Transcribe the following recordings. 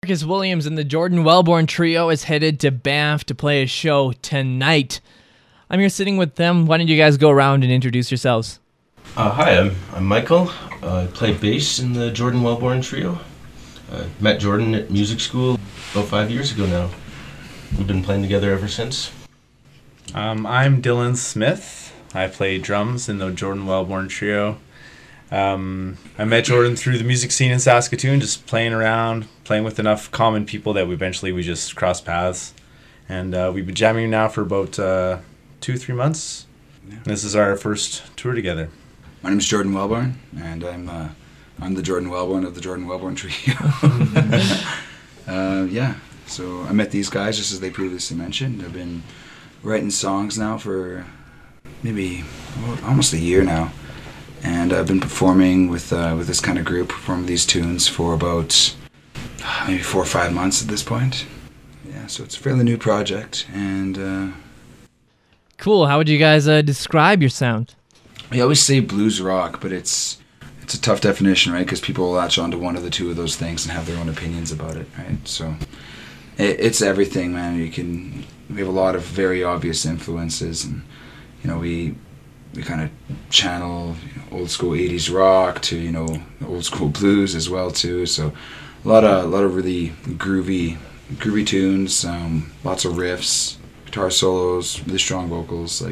Marcus Williams and the Jordan Wellborn Trio is headed to Banff to play a show tonight. I'm here sitting with them. Why don't you guys go around and introduce yourselves? Hi, I'm Michael. I play bass in the Jordan Wellborn Trio. Met Jordan at music school about 5 years ago now. We've been playing together ever since. I'm Dylan Smith. I play drums in the Jordan Wellborn Trio. I met Jordan through the music scene in Saskatoon, just playing around, playing with enough common people that we just crossed paths. And we've been jamming now for about 2-3 months. Yeah. This is our first tour together. My name is Jordan Wellborn, and I'm the Jordan Wellborn of the Jordan Wellborn Trio. So I met these guys just as they previously mentioned. I've been writing songs now for maybe almost a year now. And I've been performing with this kind of group, performing these tunes for about maybe 4 or 5 months at this point. Yeah, so it's a fairly new project. And Cool. How would you guys describe your sound? I always say blues rock, but it's a tough definition, right? Because people will latch onto one of the two of those things and have their own opinions about it, right? So it's everything, man. We have a lot of very obvious influences, and we kind of channel old school 80s rock to old school blues as well too. So a lot of really groovy tunes, lots of riffs, guitar solos, really strong vocals,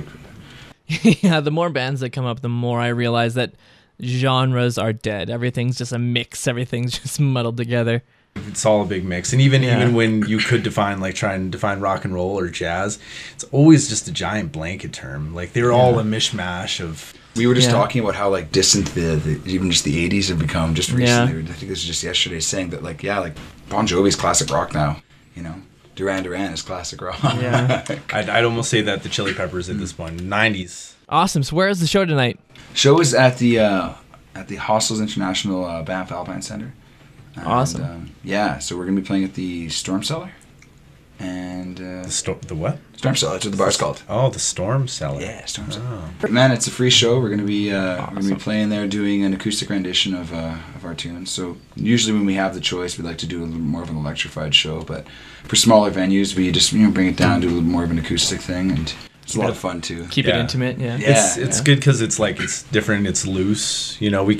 Yeah, the more bands that come up, the more I realize that genres are dead. Everything's just a mix. Everything's just muddled together. It's all a big mix. And even when you could try and define rock and roll or jazz, it's always just a giant blanket term. Like they're all a mishmash of... We were just talking about how distant even just the 80s have become just recently. I think this was just yesterday, saying that Bon Jovi's classic rock now, Duran Duran is classic rock. Yeah. I'd almost say that the Chili Peppers at this point, 90s. Awesome. So where is the show tonight? Show is at the Hostels International Banff Alpine Center. Awesome. So we're going to be playing at the Storm Cellar. And the what? Storm Cellar, that's what the bar's called. Oh, the Storm Cellar. Yeah, Storm Cellar. Man, it's a free show. We're going to be playing there, doing an acoustic rendition of our tunes. So usually when we have the choice, we like to do a little more of an electrified show. But for smaller venues, we just bring it down, do a little more of an acoustic thing, and it's a lot of fun too. Keep it intimate. Yeah. It's good because it's different. It's loose.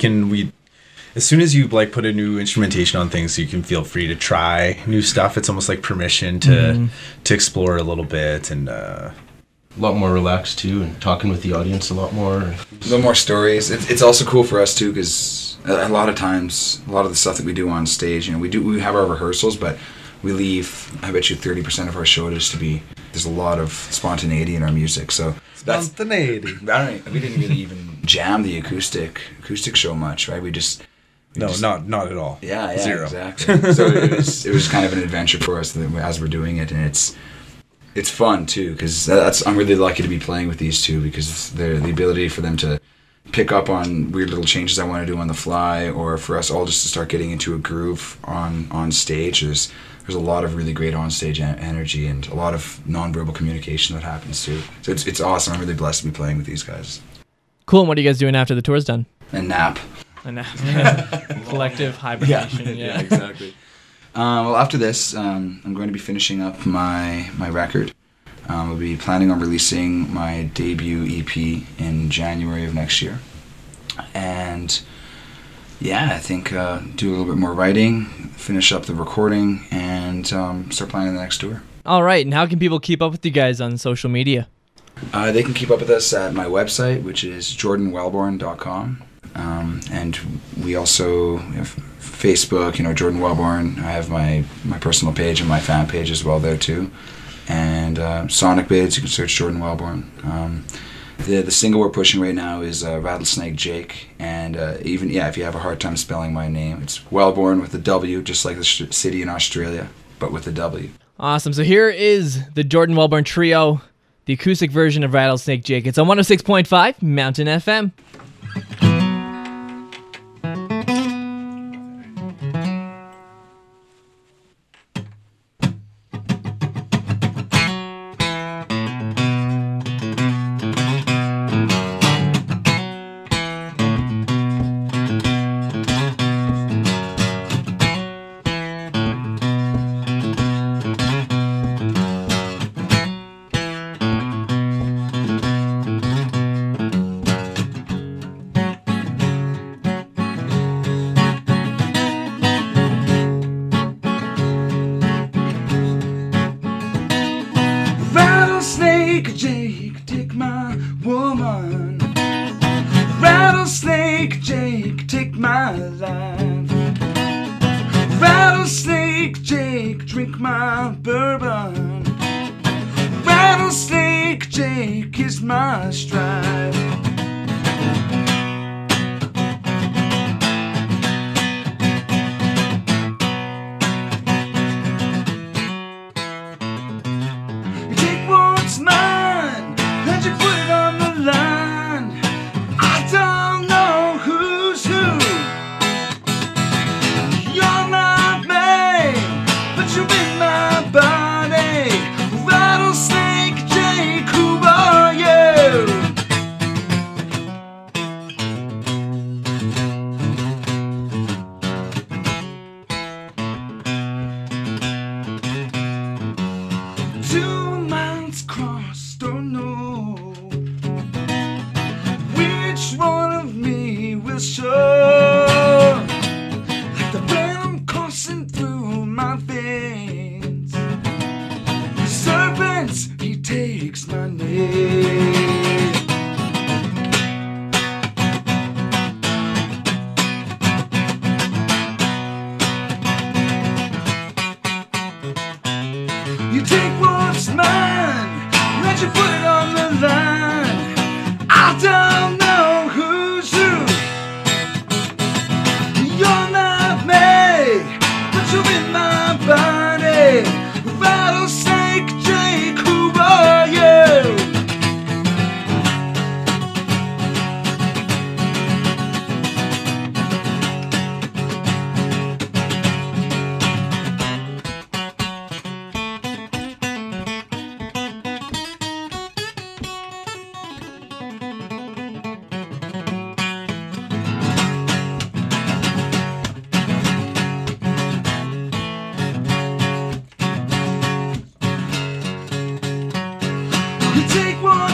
As soon as you put a new instrumentation on things, you can feel free to try new stuff. It's almost like permission to explore a little bit, and A lot more relaxed too, and talking with the audience a lot more. A little more stories. It's also cool for us too, because a lot of times, a lot of the stuff that we do on stage, we have our rehearsals, but we leave, I bet you 30% of our show just to be, there's a lot of spontaneity in our music. So spontaneity. We didn't really even jam the acoustic show much, right? Not at all. Yeah, Zero. Exactly. So it was kind of an adventure for us as we're doing it, and it's fun too, because I'm really lucky to be playing with these two, because the ability for them to pick up on weird little changes I want to do on the fly, or for us all just to start getting into a groove on stage. There's a lot of really great on-stage energy and a lot of nonverbal communication that happens too. So it's awesome. I'm really blessed to be playing with these guys. Cool. And what are you guys doing after the tour's done? And nap. Collective hibernation. Yeah, exactly. Well, after this, I'm going to be finishing up my record. I'll be planning on releasing my debut EP in January of next year. And I think do a little bit more writing, finish up the recording, and start planning the next tour. All right. And how can people keep up with you guys on social media? They can keep up with us at my website, which is jordanwellborn.com. And we also have Facebook, Jordan Wellborn. I have my personal page and my fan page as well there too. And Sonic Bids, you can search Jordan Wellborn. The single we're pushing right now is Rattlesnake Jake. And if you have a hard time spelling my name, it's Wellborn with a W, just like the city in Australia, but with a W. Awesome. So here is the Jordan Wellborn Trio, the acoustic version of Rattlesnake Jake. It's on 106.5 Mountain FM. drink my bourbon. Rattlesnake Jake is my stripe. You take what's mine and you put it on the line. I don't know who's who. You're not me, but you're in my body. Rattlesnake Jake, who are you? Two minds crossed, don't know which one of me will show. Like the venom coursing through my veins, the serpent, he takes my name. You take what's mine, let you put it on the line. I don't know who's who. You're not me, but you're in my body. Rattlesnake Jake, who are you? You take one